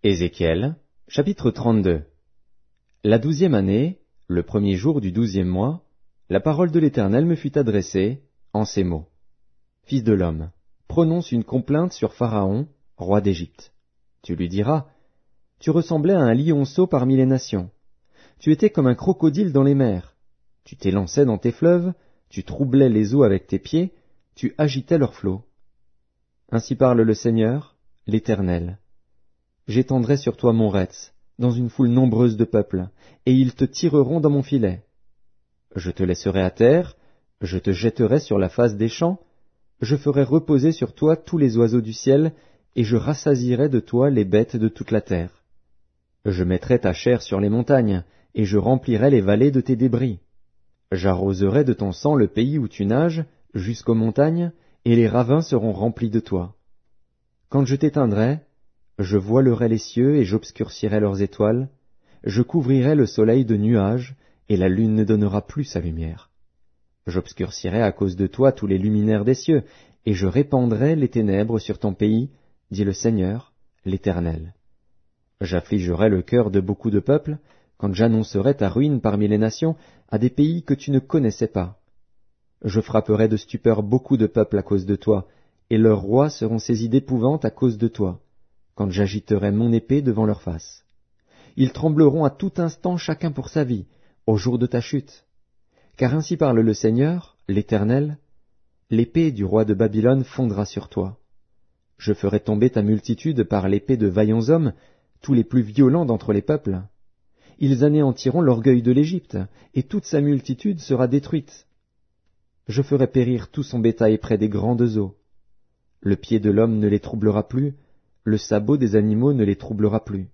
Ézéchiel, chapitre 32. La 12e année, le premier jour du 12e mois, la parole de l'Éternel me fut adressée, en ces mots. Fils de l'homme, prononce une complainte sur Pharaon, roi d'Égypte. Tu lui diras, tu ressemblais à un lionceau parmi les nations. Tu étais comme un crocodile dans les mers. Tu t'élançais dans tes fleuves, tu troublais les eaux avec tes pieds, tu agitais leurs flots. Ainsi parle le Seigneur, l'Éternel. J'étendrai sur toi mon retz, dans une foule nombreuse de peuples, et ils te tireront dans mon filet. Je te laisserai à terre, je te jetterai sur la face des champs, je ferai reposer sur toi tous les oiseaux du ciel, et je rassasierai de toi les bêtes de toute la terre. Je mettrai ta chair sur les montagnes, et je remplirai les vallées de tes débris. J'arroserai de ton sang le pays où tu nages, jusqu'aux montagnes, et les ravins seront remplis de toi. Quand je t'éteindrai, je voilerai les cieux et j'obscurcirai leurs étoiles, je couvrirai le soleil de nuages, et la lune ne donnera plus sa lumière. J'obscurcirai à cause de toi tous les luminaires des cieux, et je répandrai les ténèbres sur ton pays, dit le Seigneur, l'Éternel. J'affligerai le cœur de beaucoup de peuples, quand j'annoncerai ta ruine parmi les nations, à des pays que tu ne connaissais pas. Je frapperai de stupeur beaucoup de peuples à cause de toi, et leurs rois seront saisis d'épouvante à cause de toi, quand j'agiterai mon épée devant leur face. Ils trembleront à tout instant chacun pour sa vie, au jour de ta chute. Car ainsi parle le Seigneur, l'Éternel, l'épée du roi de Babylone fondra sur toi. Je ferai tomber ta multitude par l'épée de vaillants hommes, tous les plus violents d'entre les peuples. Ils anéantiront l'orgueil de l'Égypte, et toute sa multitude sera détruite. Je ferai périr tout son bétail près des grandes eaux. Le pied de l'homme ne les troublera plus, le sabot des animaux ne les troublera plus.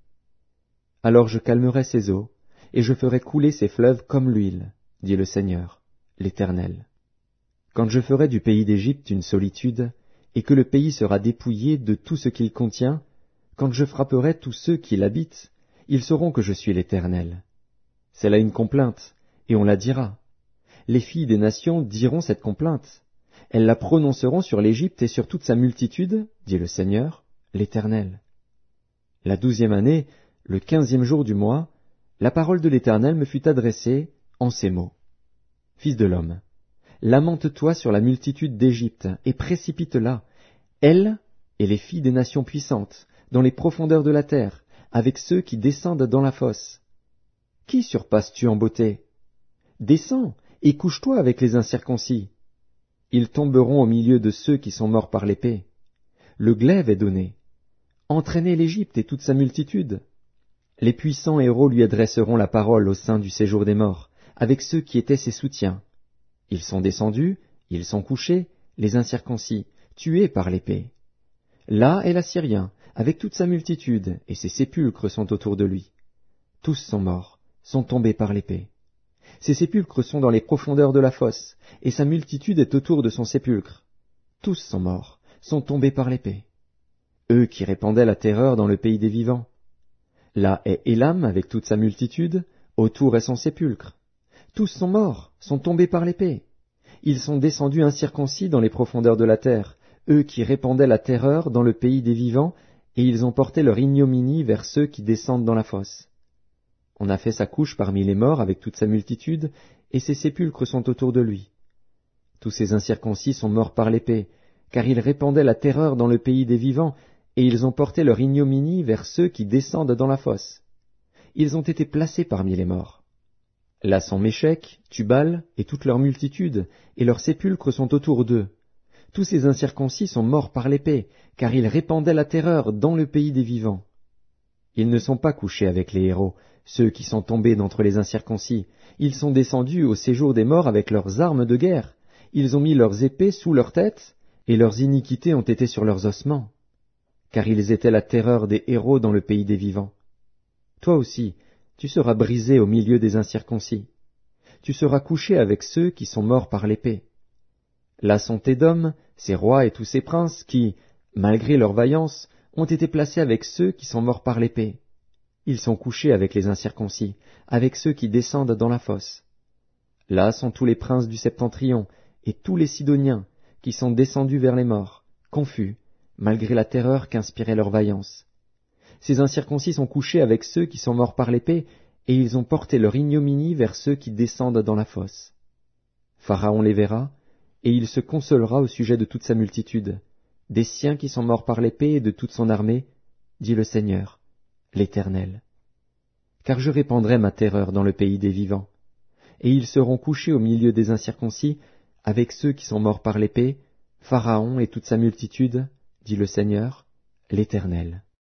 Alors je calmerai ces eaux, et je ferai couler ces fleuves comme l'huile, dit le Seigneur, l'Éternel. Quand je ferai du pays d'Égypte une solitude, et que le pays sera dépouillé de tout ce qu'il contient, quand je frapperai tous ceux qui l'habitent, ils sauront que je suis l'Éternel. C'est là une complainte, et on la dira. Les filles des nations diront cette complainte. Elles la prononceront sur l'Égypte et sur toute sa multitude, dit le Seigneur, l'Éternel. La 12e année, le 15e jour du mois, la parole de l'Éternel me fut adressée en ces mots. Fils de l'homme, lamente-toi sur la multitude d'Égypte et précipite-la, elle et les filles des nations puissantes, dans les profondeurs de la terre, avec ceux qui descendent dans la fosse. Qui surpasses-tu en beauté? Descends et couche-toi avec les incirconcis. Ils tomberont au milieu de ceux qui sont morts par l'épée. Le glaive est donné. Entraînez l'Égypte et toute sa multitude. Les puissants héros lui adresseront la parole au sein du séjour des morts, avec ceux qui étaient ses soutiens. Ils sont descendus, ils sont couchés, les incirconcis, tués par l'épée. Là est l'Assyrien, avec toute sa multitude, et ses sépulcres sont autour de lui. Tous sont morts, sont tombés par l'épée. Ses sépulcres sont dans les profondeurs de la fosse, et sa multitude est autour de son sépulcre. Tous sont morts, sont tombés par l'épée. Eux qui répandaient la terreur dans le pays des vivants. Là est Élam avec toute sa multitude, autour est son sépulcre. Tous sont morts, sont tombés par l'épée. Ils sont descendus incirconcis dans les profondeurs de la terre, eux qui répandaient la terreur dans le pays des vivants, et ils ont porté leur ignominie vers ceux qui descendent dans la fosse. On a fait sa couche parmi les morts avec toute sa multitude, et ses sépulcres sont autour de lui. Tous ces incirconcis sont morts par l'épée, car ils répandaient la terreur dans le pays des vivants, et ils ont porté leur ignominie vers ceux qui descendent dans la fosse. Ils ont été placés parmi les morts. Là sont Méchec, Tubal, et toute leur multitude, et leurs sépulcres sont autour d'eux. Tous ces incirconcis sont morts par l'épée, car ils répandaient la terreur dans le pays des vivants. Ils ne sont pas couchés avec les héros, ceux qui sont tombés d'entre les incirconcis. Ils sont descendus au séjour des morts avec leurs armes de guerre. Ils ont mis leurs épées sous leurs têtes, et leurs iniquités ont été sur leurs ossements. Car ils étaient la terreur des héros dans le pays des vivants. Toi aussi, tu seras brisé au milieu des incirconcis. Tu seras couché avec ceux qui sont morts par l'épée. Là sont Édom, ses rois et tous ses princes qui, malgré leur vaillance, ont été placés avec ceux qui sont morts par l'épée. Ils sont couchés avec les incirconcis, avec ceux qui descendent dans la fosse. Là sont tous les princes du Septentrion et tous les Sidoniens qui sont descendus vers les morts, confus, malgré la terreur qu'inspirait leur vaillance. Ces incirconcis sont couchés avec ceux qui sont morts par l'épée, et ils ont porté leur ignominie vers ceux qui descendent dans la fosse. Pharaon les verra, et il se consolera au sujet de toute sa multitude, des siens qui sont morts par l'épée et de toute son armée, dit le Seigneur, l'Éternel. Car je répandrai ma terreur dans le pays des vivants, et ils seront couchés au milieu des incirconcis, avec ceux qui sont morts par l'épée, Pharaon et toute sa multitude, dit le Seigneur, l'Éternel.